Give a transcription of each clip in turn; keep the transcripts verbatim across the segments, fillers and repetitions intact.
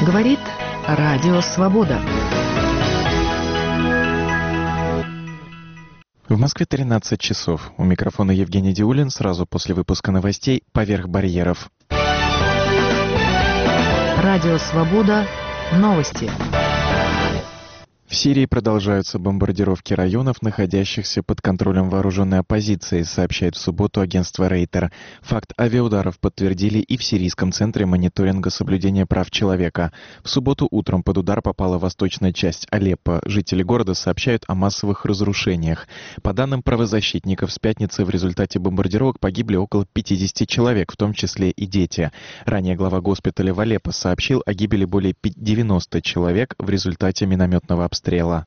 Говорит Радио Свобода. В Москве тринадцать часов. У микрофона Евгений Диулин. Сразу после выпуска новостей «Поверх барьеров». Радио Свобода. Новости. В Сирии продолжаются бомбардировки районов, находящихся под контролем вооруженной оппозиции, сообщает в субботу агентство Рейтер. Факт авиаударов подтвердили и в Сирийском центре мониторинга соблюдения прав человека. В субботу утром под удар попала восточная часть Алеппо. Жители города сообщают о массовых разрушениях. По данным правозащитников, с пятницы в результате бомбардировок погибли около пятидесяти человек, в том числе и дети. Ранее глава госпиталя в Алеппо сообщил о гибели более девяноста человек в результате минометного обстрела. Обстрела.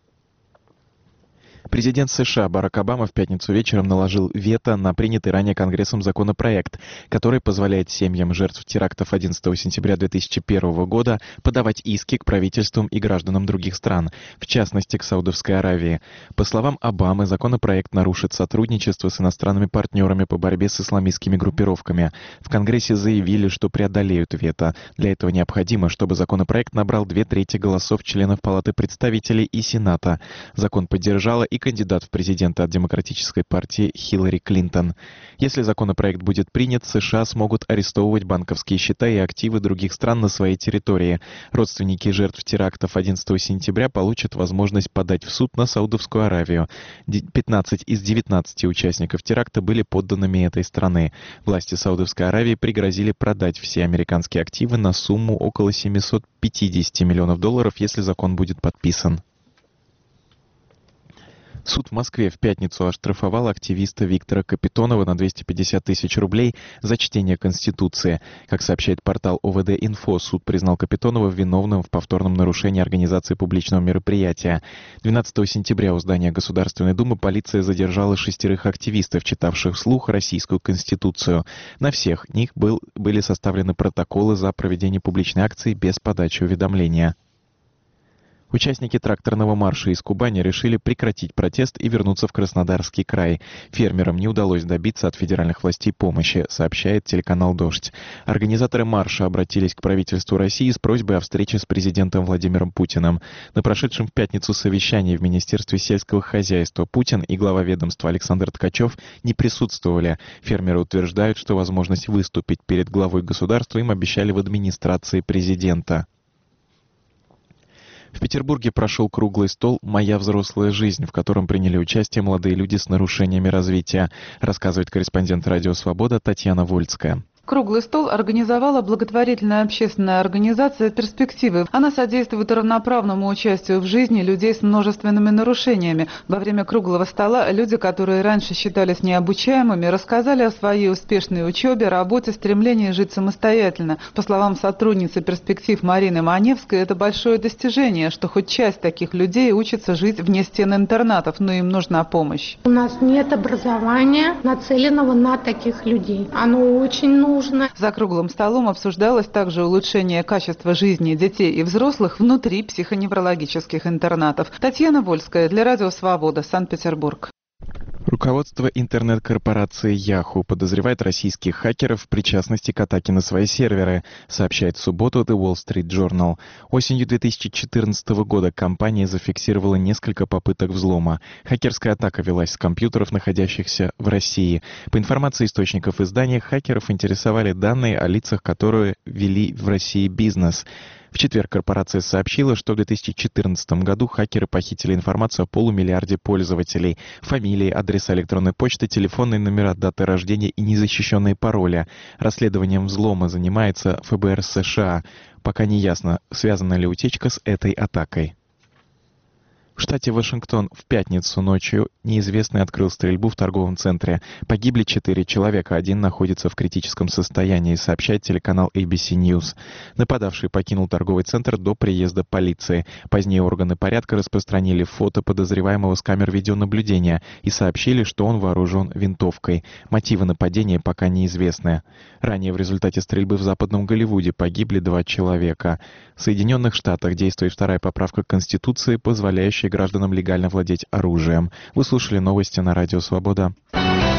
Президент США Барак Обама в пятницу вечером наложил вето на принятый ранее Конгрессом законопроект, который позволяет семьям жертв терактов одиннадцатого сентября две тысячи первого года подавать иски к правительствам и гражданам других стран, в частности к Саудовской Аравии. По словам Обамы, законопроект нарушит сотрудничество с иностранными партнерами по борьбе с исламистскими группировками. В Конгрессе заявили, что преодолеют вето. Для этого необходимо, чтобы законопроект набрал две трети голосов членов Палаты представителей и Сената. Закон поддержала и кандидат в президенты от Демократической партии Хиллари Клинтон. Если законопроект будет принят, США смогут арестовывать банковские счета и активы других стран на своей территории. Родственники жертв терактов одиннадцатого сентября получат возможность подать в суд на Саудовскую Аравию. пятнадцать из девятнадцати участников теракта были подданными этой страны. Власти Саудовской Аравии пригрозили продать все американские активы на сумму около семисот пятидесяти миллионов долларов, если закон будет подписан. Суд в Москве в пятницу оштрафовал активиста Виктора Капитонова на двести пятьдесят тысяч рублей за чтение Конституции. Как сообщает портал О В Д-Инфо, суд признал Капитонова виновным в повторном нарушении организации публичного мероприятия. двенадцатого сентября у здания Государственной Думы полиция задержала шестерых активистов, читавших вслух Российскую Конституцию. На всех них был, были составлены протоколы за проведение публичной акции без подачи уведомления. Участники тракторного марша из Кубани решили прекратить протест и вернуться в Краснодарский край. Фермерам не удалось добиться от федеральных властей помощи, сообщает телеканал «Дождь». Организаторы марша обратились к правительству России с просьбой о встрече с президентом Владимиром Путиным. На прошедшем в пятницу совещании в Министерстве сельского хозяйства Путин и глава ведомства Александр Ткачев не присутствовали. Фермеры утверждают, что возможность выступить перед главой государства им обещали в администрации президента. В Петербурге прошел круглый стол «Моя взрослая жизнь», в котором приняли участие молодые люди с нарушениями развития, рассказывает корреспондент «Радио Свобода» Татьяна Вольская. Круглый стол организовала благотворительная общественная организация «Перспективы». Она содействует равноправному участию в жизни людей с множественными нарушениями. Во время круглого стола люди, которые раньше считались необучаемыми, рассказали о своей успешной учебе, работе, стремлении жить самостоятельно. По словам сотрудницы «Перспектив» Марины Маневской, это большое достижение, что хоть часть таких людей учится жить вне стен интернатов, но им нужна помощь. У нас нет образования, нацеленного на таких людей. Оно очень нужно. За круглым столом обсуждалось также улучшение качества жизни детей и взрослых внутри психоневрологических интернатов. Татьяна Вольская для Радио Свобода, Санкт-Петербург. Руководство интернет-корпорации Yahoo подозревает российских хакеров в причастности к атаке на свои серверы, сообщает в субботу The Wall Street Journal. Осенью две тысячи четырнадцатого года компания зафиксировала несколько попыток взлома. Хакерская атака велась с компьютеров, находящихся в России. По информации источников издания, хакеров интересовали данные о лицах, которые вели в России бизнес. В четверг корпорация сообщила, что в две тысячи четырнадцатом году хакеры похитили информацию о полумиллиарде пользователей: фамилии, адреса электронной почты, телефонные номера, даты рождения и незащищенные пароли. Расследованием взлома занимается Эф Бэ Эр США. Пока не ясно, связана ли утечка с этой атакой. В штате Вашингтон в пятницу ночью неизвестный открыл стрельбу в торговом центре. Погибли четыре человека, один находится в критическом состоянии, сообщает телеканал Эй Би Си Ньюс. Нападавший покинул торговый центр до приезда полиции. Позднее органы порядка распространили фото подозреваемого с камер видеонаблюдения и сообщили, что он вооружен винтовкой. Мотивы нападения пока неизвестны. Ранее в результате стрельбы в Западном Голливуде погибли два человека. В Соединенных Штатах действует вторая поправка к Конституции, позволяющая гражданам легально владеть оружием. Вы слушали новости на Радио Свобода.